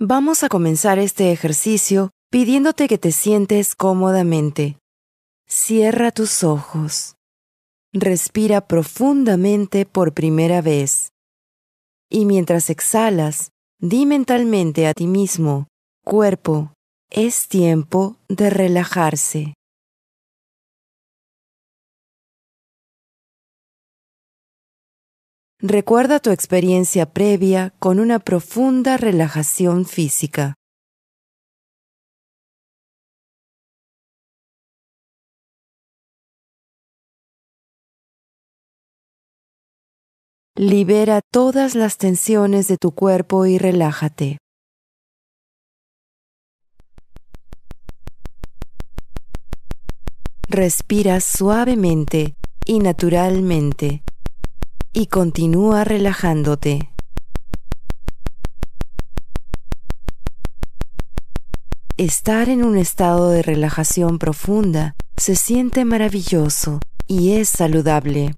Vamos a comenzar este ejercicio pidiéndote que te sientes cómodamente. Cierra tus ojos. Respira profundamente por primera vez. Y mientras exhalas, di mentalmente a ti mismo, cuerpo, es tiempo de relajarse. Recuerda tu experiencia previa con una profunda relajación física. Libera todas las tensiones de tu cuerpo y relájate. Respira suavemente y naturalmente. Y continúa relajándote. Estar en un estado de relajación profunda se siente maravilloso y es saludable.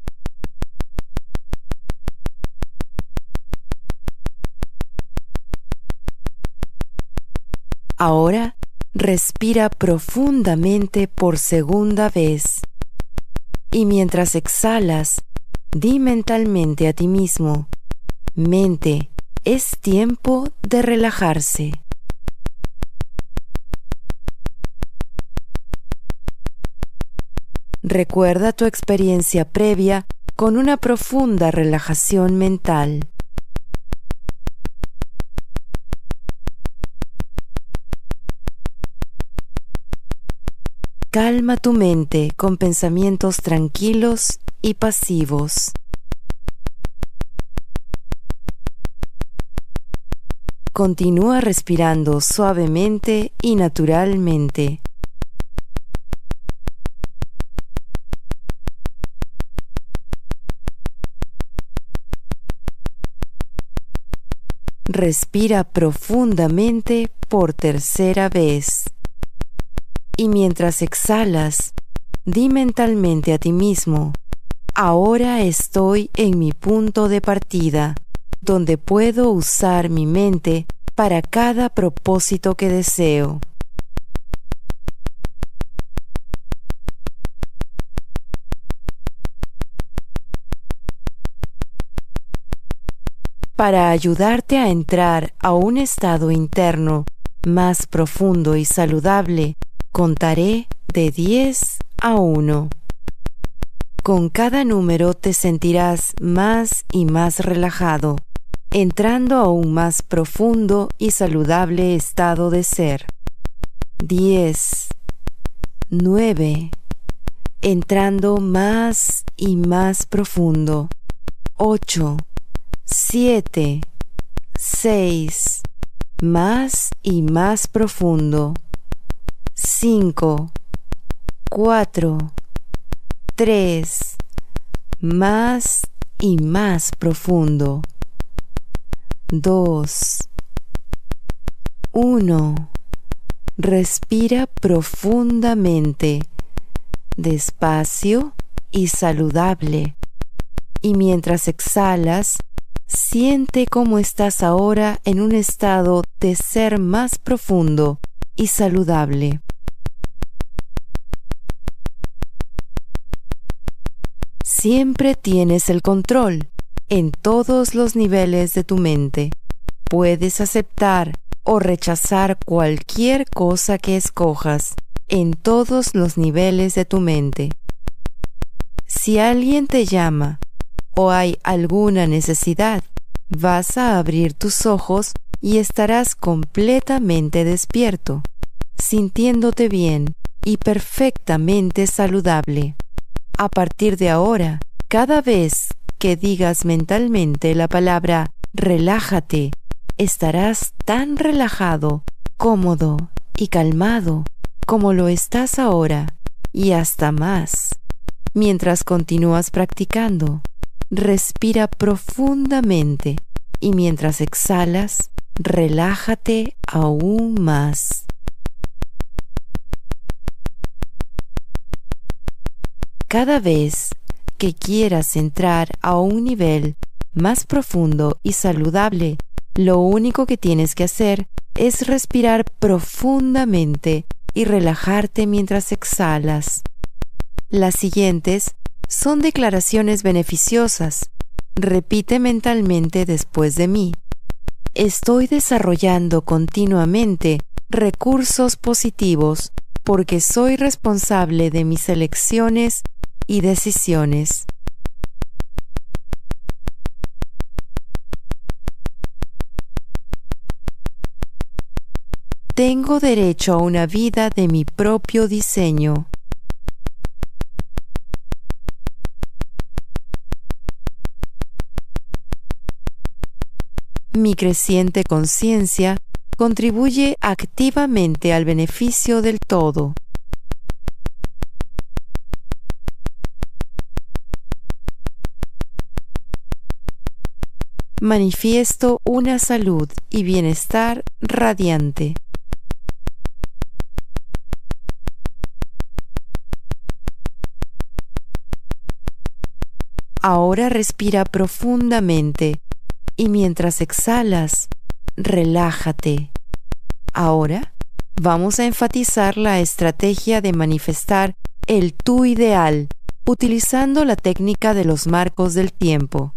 Ahora, respira profundamente por segunda vez. Y mientras exhalas, di mentalmente a ti mismo, mente, es tiempo de relajarse. Recuerda tu experiencia previa con una profunda relajación mental. Calma tu mente con pensamientos tranquilos y pasivos. Continúa respirando suavemente y naturalmente. Respira profundamente por tercera vez. Y mientras exhalas, di mentalmente a ti mismo, ahora estoy en mi punto de partida, donde puedo usar mi mente para cada propósito que deseo. Para ayudarte a entrar a un estado interno más profundo y saludable, contaré de 10 a 1. Con cada número te sentirás más y más relajado, entrando a un más profundo y saludable estado de ser. 10, 9, entrando más y más profundo. 8, 7, 6, más y más profundo. 5, 4, 3, más y más profundo. 2, 1. Respira profundamente, despacio y saludable. Y mientras exhalas, siente cómo estás ahora en un estado de ser más profundo y saludable. Siempre tienes el control en todos los niveles de tu mente. Puedes aceptar o rechazar cualquier cosa que escojas en todos los niveles de tu mente. Si alguien te llama o hay alguna necesidad, vas a abrir tus ojos y estarás completamente despierto, sintiéndote bien y perfectamente saludable. A partir de ahora, cada vez que digas mentalmente la palabra relájate, estarás tan relajado, cómodo y calmado como lo estás ahora y hasta más. Mientras continúas practicando, respira profundamente y mientras exhalas, relájate aún más. Cada vez que quieras entrar a un nivel más profundo y saludable, lo único que tienes que hacer es respirar profundamente y relajarte mientras exhalas. Las siguientes son declaraciones beneficiosas. Repite mentalmente después de mí. Estoy desarrollando continuamente recursos positivos porque soy responsable de mis elecciones y decisiones. Tengo derecho a una vida de mi propio diseño. Mi creciente conciencia contribuye activamente al beneficio del todo. Manifiesto una salud y bienestar radiante. Ahora respira profundamente y mientras exhalas, relájate. Ahora vamos a enfatizar la estrategia de manifestar el tú ideal utilizando la técnica de los marcos del tiempo.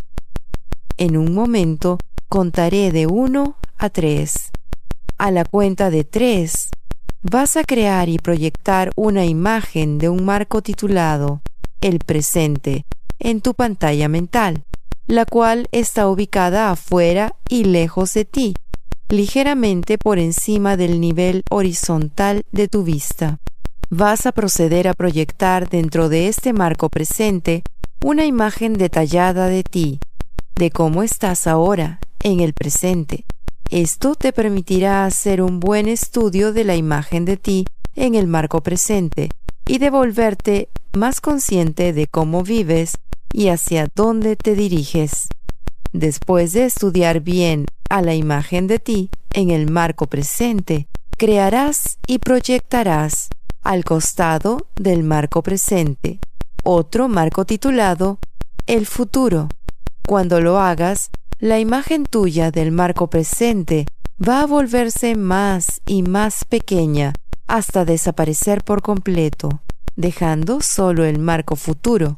En un momento contaré de 1 a 3. A la cuenta de 3, vas a crear y proyectar una imagen de un marco titulado El presente en tu pantalla mental, la cual está ubicada afuera y lejos de ti, ligeramente por encima del nivel horizontal de tu vista. Vas a proceder a proyectar dentro de este marco presente una imagen detallada de ti, de cómo estás ahora, en el presente. Esto te permitirá hacer un buen estudio de la imagen de ti en el marco presente y de volverte más consciente de cómo vives y hacia dónde te diriges. Después de estudiar bien a la imagen de ti en el marco presente, crearás y proyectarás al costado del marco presente otro marco titulado El futuro. Cuando lo hagas, la imagen tuya del marco presente va a volverse más y más pequeña hasta desaparecer por completo, dejando solo el marco futuro.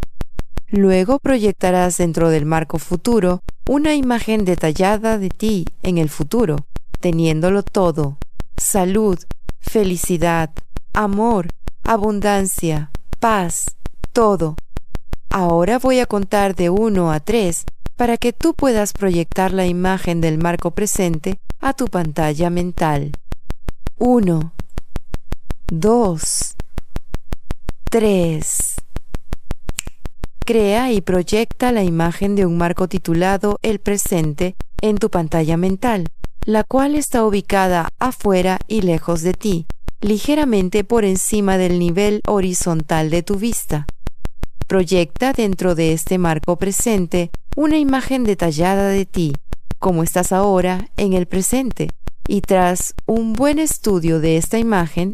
Luego proyectarás dentro del marco futuro una imagen detallada de ti en el futuro, teniéndolo todo: salud, felicidad, amor, abundancia, paz, todo. Ahora voy a contar de 1 a 3 para que tú puedas proyectar la imagen del marco presente a tu pantalla mental. 1, 2, 3. Crea y proyecta la imagen de un marco titulado El presente en tu pantalla mental, la cual está ubicada afuera y lejos de ti, ligeramente por encima del nivel horizontal de tu vista. Proyecta dentro de este marco presente una imagen detallada de ti, como estás ahora en el presente, y tras un buen estudio de esta imagen,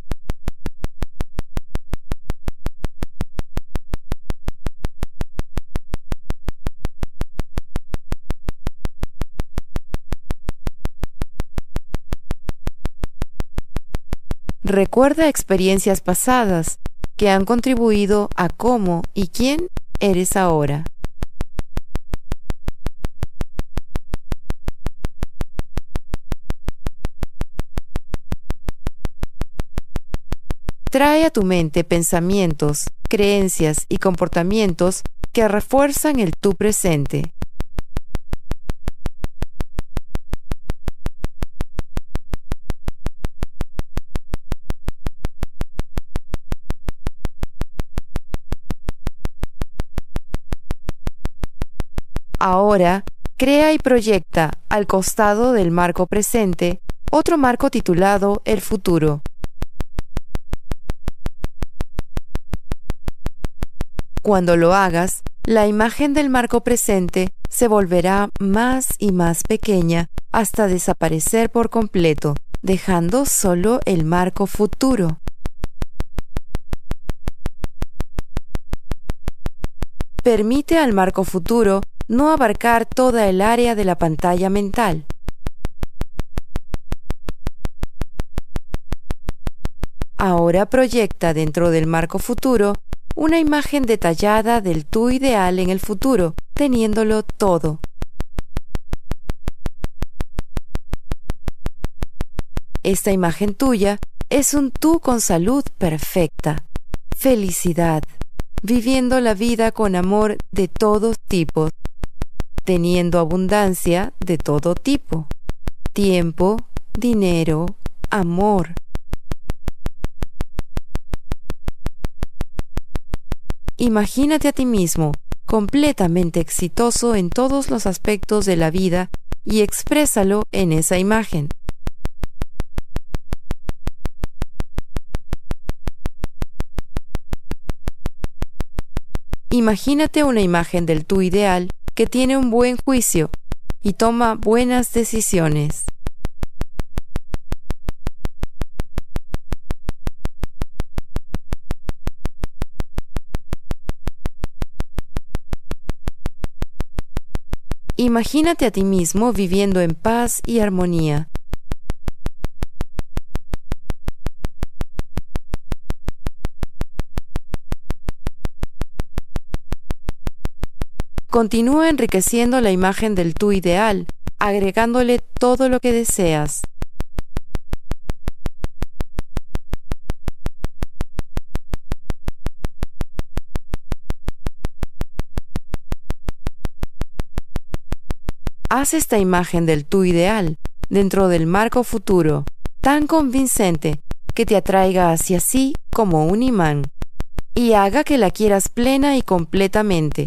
recuerda experiencias pasadas que han contribuido a cómo y quién eres ahora. Trae a tu mente pensamientos, creencias y comportamientos que refuerzan el tú presente. Ahora, crea y proyecta al costado del marco presente otro marco titulado El futuro. Cuando lo hagas, la imagen del marco presente se volverá más y más pequeña hasta desaparecer por completo, dejando solo el marco futuro. Permite al marco futuro no abarcar toda el área de la pantalla mental. Ahora proyecta dentro del marco futuro una imagen detallada del tú ideal en el futuro, teniéndolo todo. Esta imagen tuya es un tú con salud perfecta, felicidad, viviendo la vida con amor de todos tipos, teniendo abundancia de todo tipo, tiempo, dinero, amor. Imagínate a ti mismo completamente exitoso en todos los aspectos de la vida y exprésalo en esa imagen. Imagínate una imagen del tú ideal que tiene un buen juicio y toma buenas decisiones. Imagínate a ti mismo viviendo en paz y armonía. Continúa enriqueciendo la imagen del tú ideal, agregándole todo lo que deseas. Haz esta imagen del tú ideal dentro del marco futuro, tan convincente que te atraiga hacia sí como un imán, y haga que la quieras plena y completamente.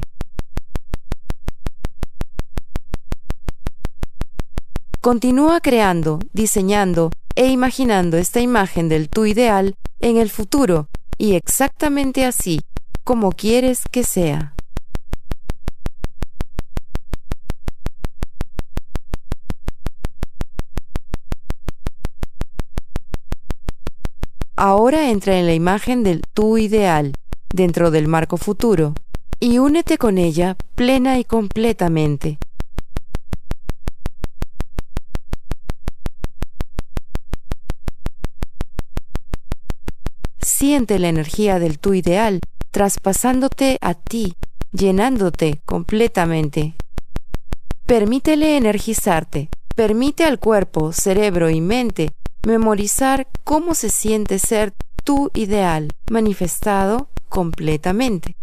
Continúa creando, diseñando e imaginando esta imagen del tú ideal en el futuro y exactamente así como quieres que sea. Ahora entra en la imagen del tú ideal dentro del marco futuro y únete con ella plena y completamente. Siente la energía del tú ideal traspasándote a ti, llenándote completamente. Permítele energizarte. Permite al cuerpo, cerebro y mente memorizar cómo se siente ser tu ideal, manifestado completamente.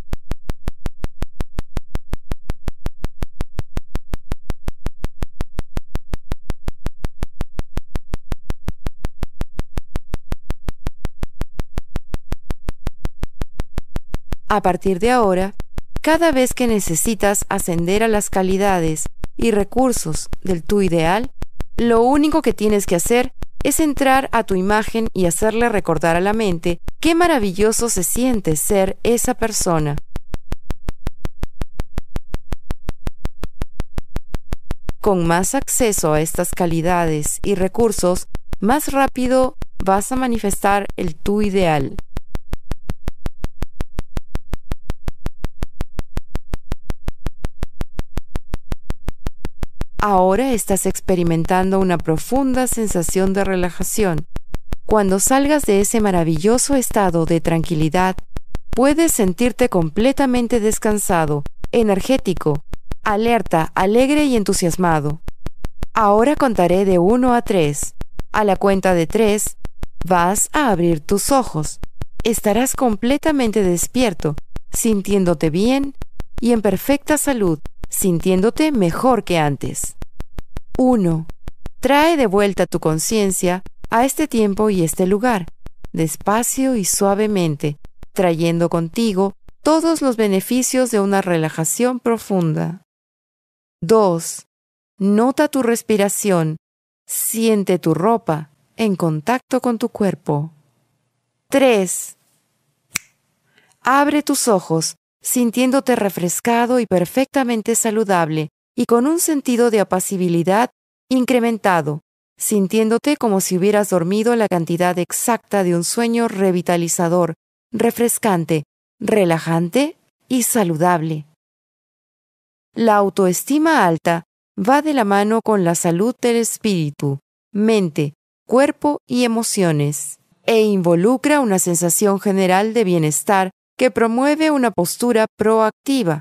A partir de ahora, cada vez que necesitas ascender a las calidades y recursos del tu ideal, lo único que tienes que hacer es entrar a tu imagen y hacerle recordar a la mente qué maravilloso se siente ser esa persona. Con más acceso a estas calidades y recursos, más rápido vas a manifestar el tu ideal. Ahora estás experimentando una profunda sensación de relajación. Cuando salgas de ese maravilloso estado de tranquilidad, puedes sentirte completamente descansado, energético, alerta, alegre y entusiasmado. Ahora contaré de 1 a 3. A la cuenta de 3, vas a abrir tus ojos. Estarás completamente despierto, sintiéndote bien y en perfecta salud, sintiéndote mejor que antes. 1. Trae de vuelta tu conciencia a este tiempo y este lugar, despacio y suavemente, trayendo contigo todos los beneficios de una relajación profunda. 2. Nota tu respiración, siente tu ropa en contacto con tu cuerpo. 3. Abre tus ojos, sintiéndote refrescado y perfectamente saludable y con un sentido de apacibilidad incrementado, sintiéndote como si hubieras dormido la cantidad exacta de un sueño revitalizador, refrescante, relajante y saludable. La autoestima alta va de la mano con la salud del espíritu, mente, cuerpo y emociones. e involucra una sensación general de bienestar que promueve una postura proactiva.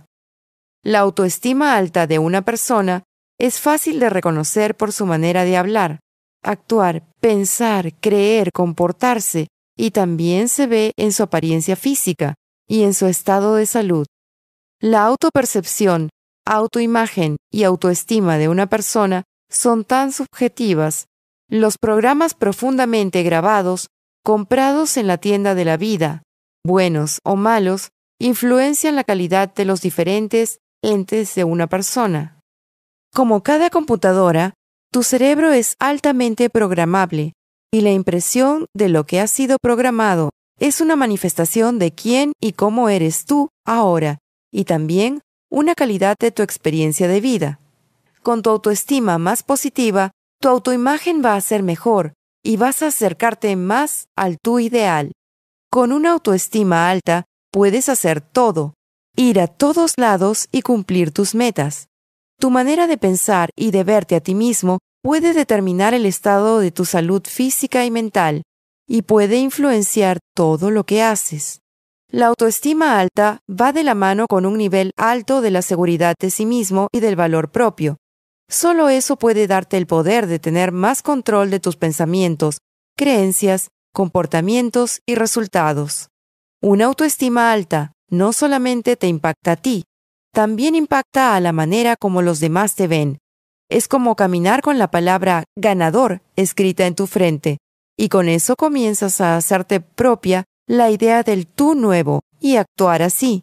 La autoestima alta de una persona es fácil de reconocer por su manera de hablar, actuar, pensar, creer, comportarse, y también se ve en su apariencia física y en su estado de salud. La autopercepción, autoimagen y autoestima de una persona son tan subjetivas. Los programas profundamente grabados, comprados en la tienda de la vida, buenos o malos, influencian la calidad de los diferentes entes de una persona. Como cada computadora, tu cerebro es altamente programable, y la impresión de lo que ha sido programado es una manifestación de quién y cómo eres tú ahora, y también una calidad de tu experiencia de vida. Con tu autoestima más positiva, tu autoimagen va a ser mejor y vas a acercarte más al tu ideal. Con una autoestima alta, puedes hacer todo, ir a todos lados y cumplir tus metas. Tu manera de pensar y de verte a ti mismo puede determinar el estado de tu salud física y mental, y puede influenciar todo lo que haces. La autoestima alta va de la mano con un nivel alto de la seguridad de sí mismo y del valor propio. Solo eso puede darte el poder de tener más control de tus pensamientos, creencias, comportamientos y resultados. Una autoestima alta no solamente te impacta a ti, también impacta a la manera como los demás te ven. Es como caminar con la palabra ganador escrita en tu frente, y con eso comienzas a hacerte propia la idea del tú nuevo y actuar así.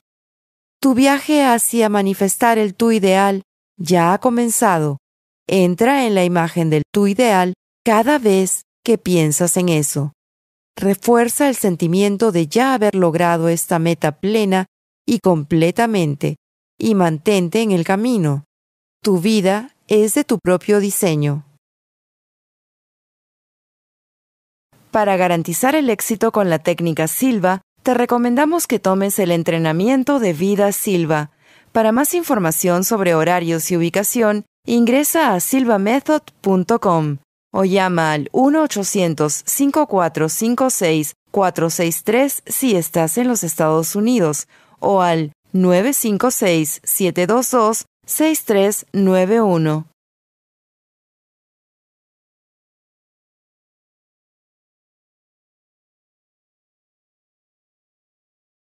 Tu viaje hacia manifestar el tú ideal ya ha comenzado. Entra en la imagen del tú ideal cada vez que piensas en eso. Refuerza el sentimiento de ya haber logrado esta meta plena y completamente, y mantente en el camino. Tu vida es de tu propio diseño. Para garantizar el éxito con la técnica Silva, te recomendamos que tomes el entrenamiento de vida Silva. Para más información sobre horarios y ubicación, ingresa a silvamethod.com o llama al 1-800-5456-463 si estás en los Estados Unidos, o al 956-722-6391.